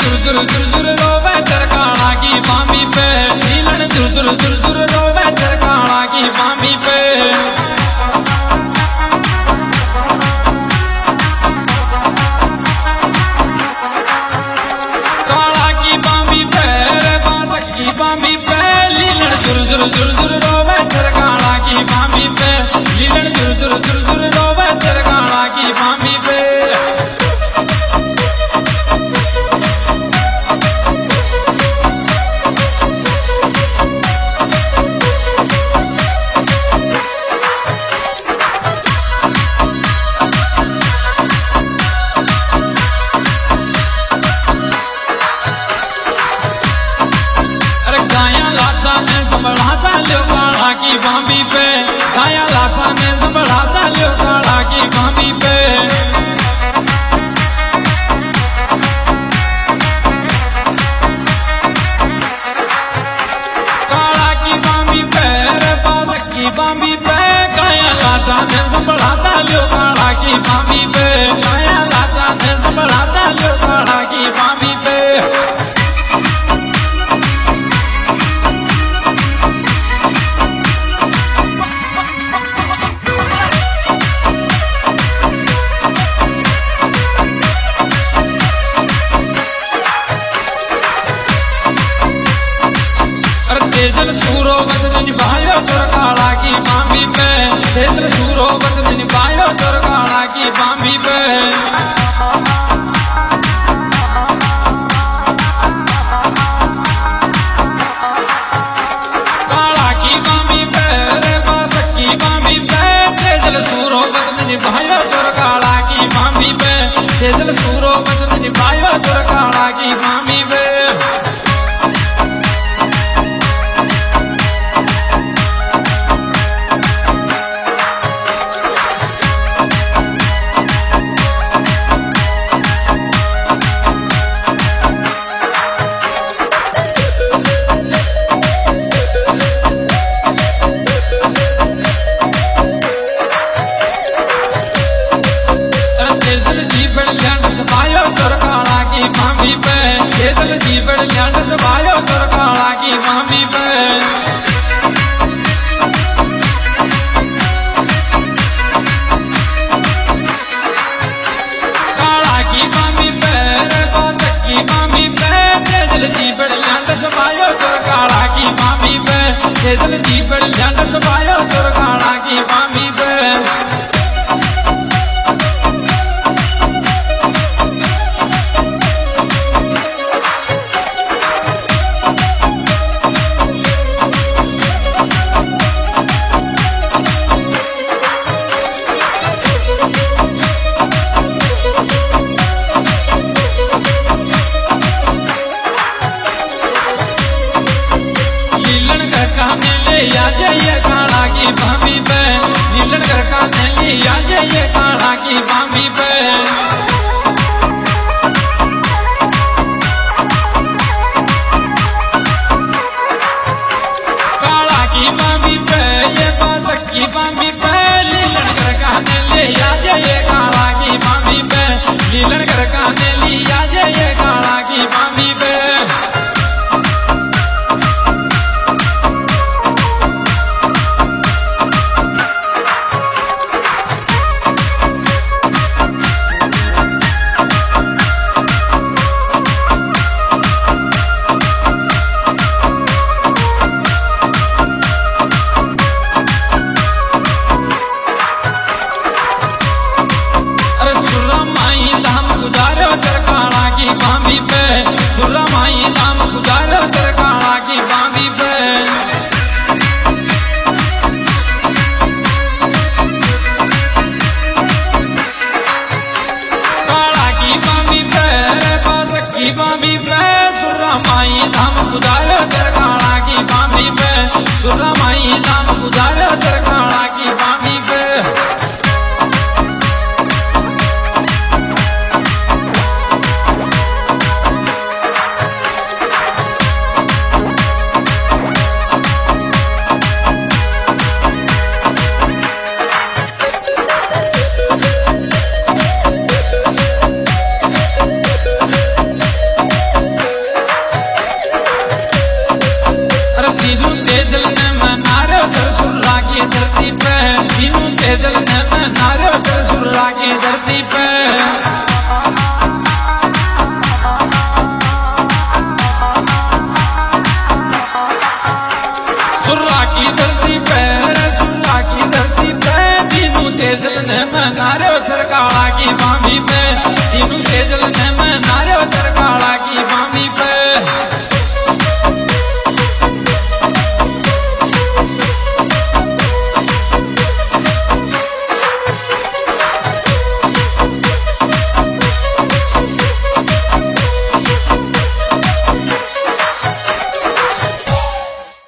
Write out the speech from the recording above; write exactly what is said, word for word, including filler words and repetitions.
जुर जुर जुर जुर रोवे चरकाना की मामी पे, नीलन जुर जुर जुर जुर रोवे चरकाना की मामी पे। काला की मामी पे रे बांसक की मामी पे, लीलन जुर जुर जुर जुर रोवे चरकाना की मामी पे, लीलन जुर जुर जुर जुर रोवे चरकाना की मामी पे। की बामी पे गाया लाखा में संभलाता लो काला की बामी पे। काला की बामी पे रे बांसक की बामी पे, गाया लाखा में संभलाता लो काला की बामी पे, गाया लाखा में संभलाता लो काला की बामी पे। तेजल सूरो बदन निभायो तोर काला की मामी पे, तेजल सूरो बदन निभायो तोर काला की मामी पे। काला की मामी पे रे बांसक की मामी पे, तेजल सूरो बदन निभायो तोर काला की मामी पे, तेजल सूरो बदन निभायो तोर काला की मामी पे। मामी पे तेजल जीवन ज्ञान सभायो तोर काला की मामी पे। काला की मामी पे रे बांसक की मामी पे, तेजल जीवन ज्ञान सभायो तोर काला की मामी पे, तेजल जीवन ज्ञान सभायो तोर काला की मामी पे। ये काला की मामी पे, नीलन घर का नली आज ये काला की मामी पे। काला की मामी पे ये बांसक की मामी पे, नीलन घर का नली आज ये काला की मामी पे, नीलन घर का नली आज ये काला की मामी पे। मामी पे सुरा माई नाम गुजारो तेरे काला की मामी पे। काला की मामी पे रे बांसक की मामी पे, सुरा माई नाम गुजारो तेरे काला की मामी पे, सुरा माई नाम गुजारो तेरे काला की मामी पे। पे।